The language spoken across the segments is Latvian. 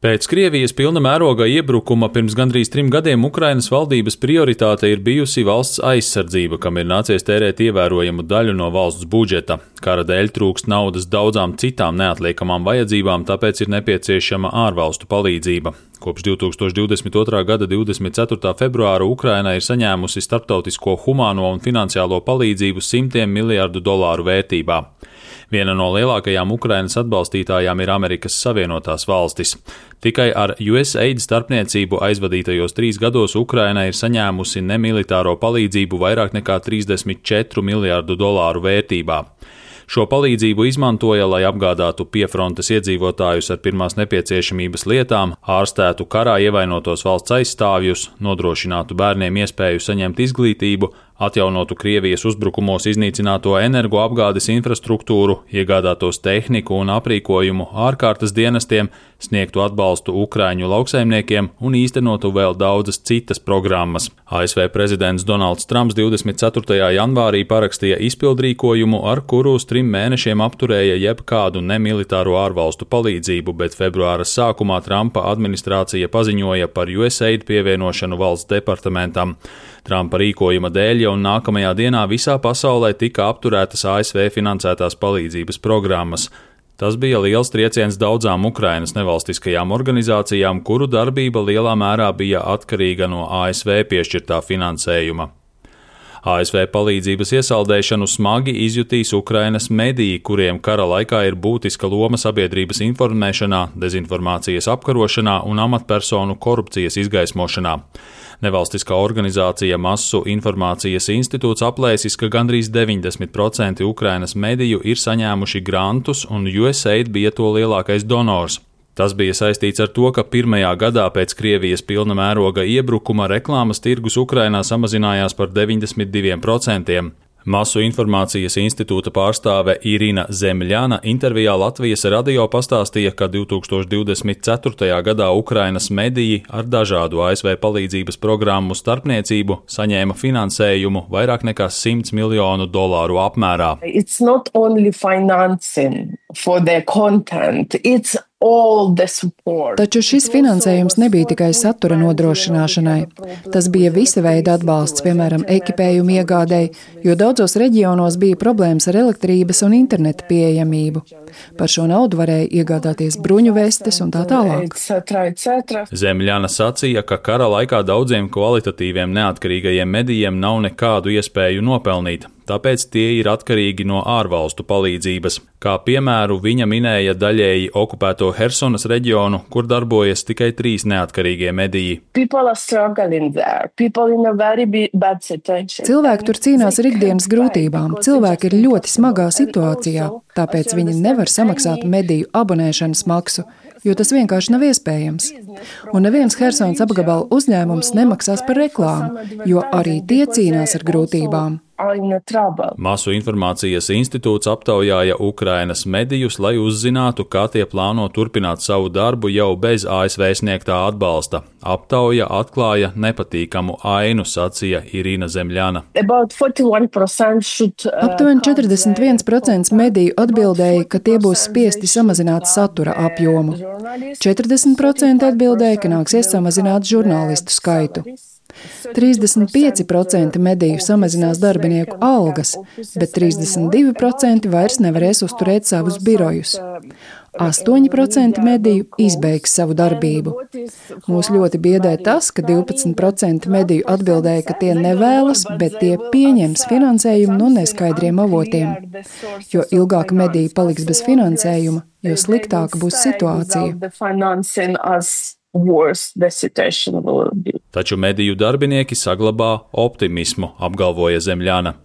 Pēc Krievijas pilna mēroga iebrukuma pirms gandrīz 3 gadiem Ukrainas valdības prioritāte ir bijusi valsts aizsardzība, kam ir nācies tērēt ievērojamu daļu no valsts budžeta. Kara dēļ trūkst naudas daudzām citām neatliekamām vajadzībām, tāpēc ir nepieciešama ārvalstu palīdzība. Kopš 2022. gada 24. februāra Ukraina ir saņēmusi starptautisko humāno un finansiālo palīdzību $100 miljardu vērtībā. Viena no lielākajām Ukrainas atbalstītājām ir Amerikas Savienotās valstis. Tikai ar USAID starpniecību aizvadītajos 3 gados Ukraina ir saņēmusi nemilitāro palīdzību vairāk nekā $34 miljardu vērtībā. Šo palīdzību izmantoja, lai apgādātu piefrontes iedzīvotājus ar pirmās nepieciešamības lietām, ārstētu karā ievainotos valsts aizstāvjus, nodrošinātu bērniem iespēju saņemt izglītību, atjaunotu Krievijas uzbrukumos iznīcināto energoapgādes infrastruktūru, iegādātos tehniku un aprīkojumu ārkārtas dienestiem, sniegtu atbalstu ukraiņu lauksaimniekiem un īstenotu vēl daudzas citas programmas. ASV prezidents Donalds Trumps 24. janvārī parakstīja izpildrīkojumu, ar kuru uz 3 mēnešiem apturēja jebkādu nemilitāro ārvalstu palīdzību, bet februāra sākumā Trumpa administrācija paziņoja par USAID pievienošanu valsts departamentam. Trumpa rīkojuma dēļ jau nākamajā dienā visā pasaulē tika apturētas ASV finansētās palīdzības programmas. Tas bija liels trieciens daudzām Ukrainas nevalstiskajām organizācijām, kuru darbība lielā mērā bija atkarīga no ASV piešķirtā finansējuma. ASV palīdzības iesaldēšanu smagi izjutīs Ukrainas mediji, kuriem kara laikā ir būtiska loma sabiedrības informēšanā, dezinformācijas apkarošanā un amatpersonu korupcijas izgaismošanā. Nevalstiskā organizācija Masu informācijas institūts aplēsis, ka gandrīz 90% Ukrainas mediju ir saņēmuši grantus, un USAID bija to lielākais donors. Tas bija saistīts ar to, ka pirmajā gadā pēc Krievijas pilna mēroga iebrukuma reklāmas tirgus Ukrainā samazinājās par 92%. Masu informācijas institūta pārstāve Irina Zemļana intervijā Latvijas radio pastāstīja, ka 2024. gadā Ukrainas mediji ar dažādu ASV palīdzības programmu starpniecību saņēma finansējumu vairāk nekā $100 miljonu apmērā. It's not only financing for their content, it's Taču šis finansējums nebija tikai satura nodrošināšanai. Tas bija visa veida atbalsts, piemēram, ekipējumu iegādēji, jo daudzos reģionos bija problēmas ar elektrības un interneta pieejamību. Par šo naudu varēja iegādāties bruņu vestes un tā tālāk. Zemļana sacīja, ka kara laikā daudziem kvalitatīviem neatkarīgajiem medijiem nav nekādu iespēju nopelnīt. Tāpēc tie ir atkarīgi no ārvalstu palīdzības. Kā piemēru viņa minēja daļēji okupēto Hersonas reģionu, kur darbojas tikai 3 neatkarīgie mediji. Cilvēki tur cīnās ar ikdienas grūtībām. Cilvēki ir ļoti smagā situācijā, tāpēc viņi nevar samaksāt mediju abonēšanas maksu, jo tas vienkārši nav iespējams. Un neviens Hersonas apgabala uzņēmums nemaksās par reklāmu, jo arī tie cīnās ar grūtībām. Masu informācijas institūts aptaujāja Ukrainas medijus, lai uzzinātu, kā tie plāno turpināt savu darbu jau bez ASV sniegtā atbalsta. Aptauja atklāja nepatīkamu ainu, sacīja Irina Zemļana. Aptuveni 41% mediju atbildēja, ka tie būs spiesti samazināt satura apjomu. 40% atbildēja, ka nāksies samazināt žurnālistu skaitu. 35% mediju samazinās darbinieku algas, bet 32% vairs nevarēs uzturēt savus birojus. 8% mediju izbeigs savu darbību. Mūs ļoti biedē tas, ka 12% mediju atbildēja, ka tie nevēlas, bet tie pieņems finansējumu no neskaidriem avotiem. Jo ilgāk mediji paliks bez finansējuma, jo sliktāka būs situācija. Taču mediju darbinieki saglabā optimismu, apgalvoja Zemļana.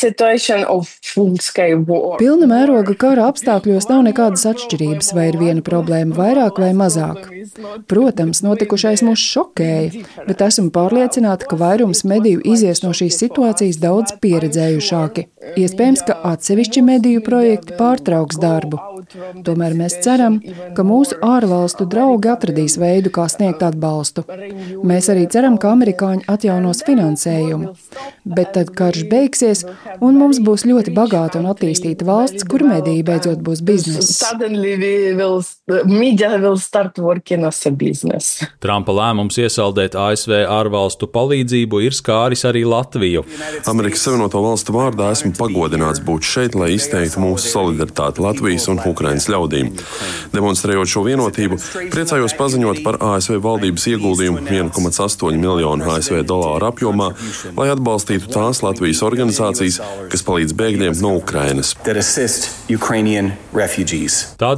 Pilna mēroga kara apstākļos nav nekādas atšķirības, vai ir viena problēma vairāk vai mazāk. Protams, notikušais mūs šokēja, bet esmu pārliecināta, ka vairums mediju izies no šīs situācijas daudz pieredzējušāki. Iespējams, ka atsevišķi mediju projekti pārtrauks darbu. Tomēr mēs ceram, ka mūsu ārvalstu draugi atradīs veidu, kā sniegt atbalstu. Mēs arī ceram, ka amerikāņi atjaunos finansējumu. Bet tad karš beigsies, un mums būs ļoti bagāta un attīstīta valsts, kur mediji beidzot būs bizness. Trumpa lēmums iesaldēt ASV ārvalstu palīdzību ir skāris arī Latviju. Amerikas Savienoto Valstu vārdā esmu pagodināts būt šeit, lai izteiktu mūsu solidaritāti Latvijas un Ukrainas ļaudīm. Demonstrējot šo vienotību, priecājos paziņot par ASV valdības ieguldījumu 1,8 miljonu ASV dolāru apjomā, lai atbalstītu tās Latvijas organizācijas, kas palīdz bēgļiem no Ukrainas. Tā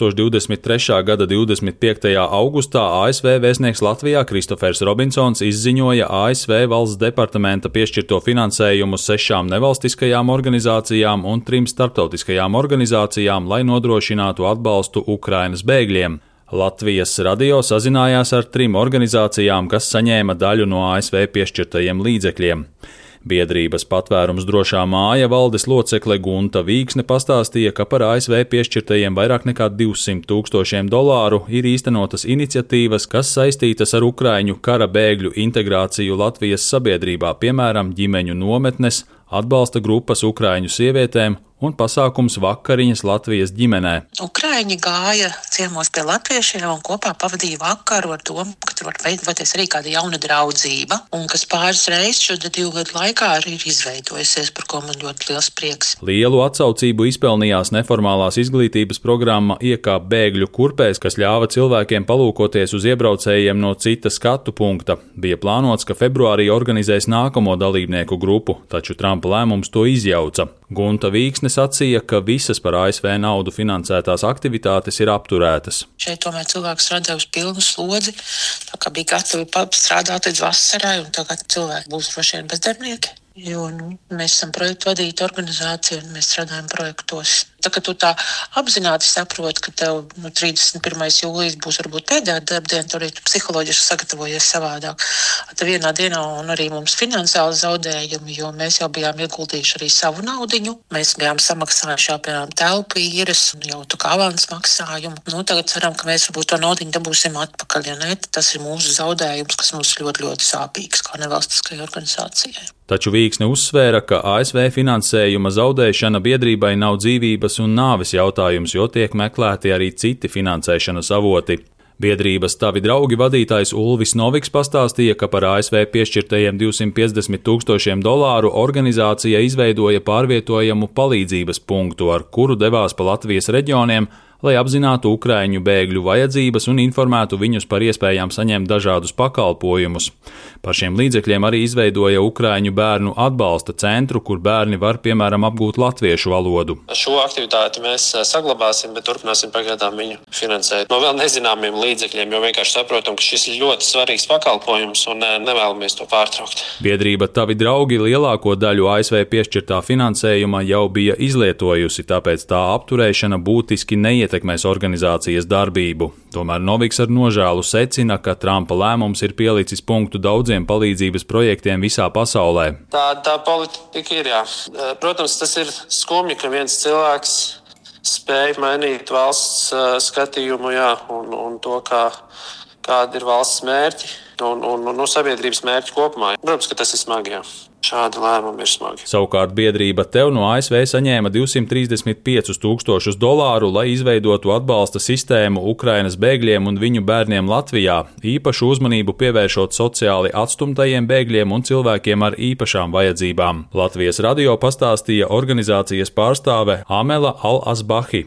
2023. gada 25. augustā ASV vēstnieks Latvijā Kristofers Robinsons izziņoja ASV valsts departamenta piešķirto finansējumu 6 nevalstiskajām organizācijām un 3 starptautiskajām organizācijām, lai nodrošinātu atbalstu Ukrainas bēgļiem. Latvijas radio sazinājās ar 3 organizācijām, kas saņēma daļu no ASV piešķirtajiem līdzekļiem. Biedrības Patvērums drošā māja valdes locekle Gunta Vīksne pastāstīja, ka par ASV piešķirtajiem vairāk nekā $200,000 ir īstenotas iniciatīvas, kas saistītas ar ukraiņu kara bēgļu integrāciju Latvijas sabiedrībā, piemēram, ģimeņu nometnes, atbalsta grupas ukraiņu sievietēm un pasākums vakariņas Latvijas ģimenē. Ukraiņi gāja ciemos pie latviešiem un kopā pavadīja vakaru ar domu, ka tur var veidoties arī kāda jauna draudzība, un kas pāris reizes šo 2 gadu laikā arī ir izveidojusies, par ko man ļoti liels prieks. Lielu atsaucību izpelnījās neformālās izglītības programma Iekāp bēgļu kurpēs, kas ļāva cilvēkiem palūkoties uz iebraucējiem no cita skatu punkta. Bija plānots, ka februārī organizēs nākamo dalībnieku grupu, taču Trumpa lēmums to izjauca. Gunta Vīksne sacīja, ka visas par ASV naudu finansētās aktivitātes ir apturētas. Šeit tomēr cilvēks strādāja uz pilnu slodzi, tā kā bija gatavi strādāt līdz vasarai, un tagad cilvēki būs droši vien bezdarbnieki. Jo mēs esam projektu vadīta organizācija un mēs strādājam projektos. Tā kā tu tā apzināti saproti, ka tev 31. jūlijas būs varbūt pēdējā darbdiena, tur arī tu psiholoģiski sagatavojies savādāk. Tad vienā dienā un arī mums finansiāli zaudējumi, jo mēs jau bijām ieguldījuši arī savu naudiņu. Mēs bijām samaksājuši piemēram telpu īres un jau tu kā avans maksājumu. Tagad ceram, ka mēs varbūt to naudiņu dabūsim atpakaļ, ja ne, tas ir mūsu zaudējums, kas mums ļoti, ļoti sāpīgs kā nevalstiskajai organizācijai. Taču Vīksne uzsvēra, ka ASV finansējuma zaudēšana biedrībai nav dzīvības un nāves jautājums, jo tiek meklēti arī citi finansēšanas avoti. Biedrības Tavi draugi vadītājs Ulvis Noviks pastāstīja, ka par ASV piešķirtajiem $250,000 organizācija izveidoja pārvietojamu palīdzības punktu, ar kuru devās pa Latvijas reģioniem, lai apzinātu ukraiņu bēgļu vajadzības un informētu viņus par iespējām saņemt dažādus pakalpojumus. Par šiem līdzekļiem arī izveidoja ukraiņu bērnu atbalsta centru, kur bērni var, piemēram, apgūt latviešu valodu. Šo aktivitāti mēs saglabāsim, bet turpināsim pagaidām viņu finansēt no vēl nezināmiem līdzekļiem, jo vienkārši saprotam, ka šis ir ļoti svarīgs pakalpojums un nevēlamies to pārtraukt. Biedrība Tavi draugi lielāko daļu ASV piešķirtā finansējuma jau bija izlietojusi, tāpēc tā apturēšana būtiski neietekmēs organizācijas darbību. Tomēr Noviks ar nožēlu secina, ka Trumpa lēmums ir pielicis punktu daudziem palīdzības projektiem visā pasaulē. Tā politika ir, jā. Protams, tas ir skumji, ka viens cilvēks spēj mainīt valsts skatījumu, jā, un to, kāda ir valsts mērķi un sabiedrības mērķi kopumā. Protams, ka tas ir smagi, jā. Šādi lēmumi ir smagi. Savukārt biedrība Tev no ASV saņēma $235,000, lai izveidotu atbalsta sistēmu Ukrainas bēgļiem un viņu bērniem Latvijā, īpašu uzmanību pievēršot sociāli atstumtajiem bēgļiem un cilvēkiem ar īpašām vajadzībām. Latvijas radio pastāstīja organizācijas pārstāve Amela Al-Asbahi.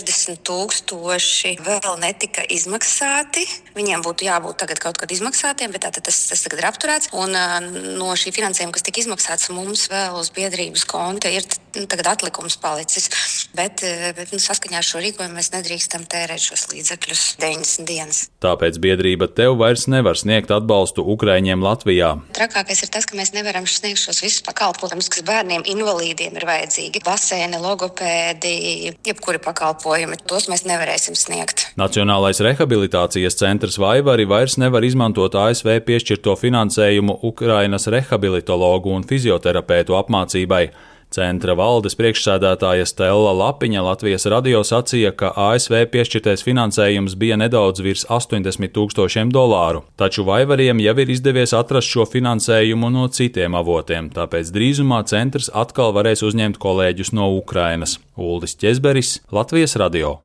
60,000 vēl netika izmaksāti. Viņiem būtu jābūt tagad kaut kad izmaksātiem, bet tātad tas tagad ir apturēts. Un no šī finansējuma, kas tika izmaksāts, mums vēl uz biedrības konta ir tagad atlikums palicis. Bet saskaņā ar šo rīkojumu mēs nedrīkstam tērēt šos līdzekļus 90 dienas. Tāpēc biedrība Tev vairs nevar sniegt atbalstu ukraiņiem Latvijā. Trakākais ir tas, ka mēs nevaram sniegt šos visus pakalpojumus, kas bērniem invalīdiem ir vajadzīgi. Basēni, logopēdi, jebkuri pakalpojumi, tos mēs nevarēsim sniegt. Nacionālais rehabilitācijas centrs Vaivari vairs nevar izmantot ASV piešķirto finansējumu Ukrainas rehabilitologu un fizioterapeitu apmācībai. Centra valdes priekšsēdētāja Stella Lapiņa Latvijas radio sacīja, ka ASV piešķirtais finansējums bija nedaudz virs $80,000, taču Vaivariem jau ir izdevies atrast šo finansējumu no citiem avotiem, tāpēc drīzumā centrs atkal varēs uzņemt kolēģus no Ukrainas. Uldis Ķezberis, Latvijas radio.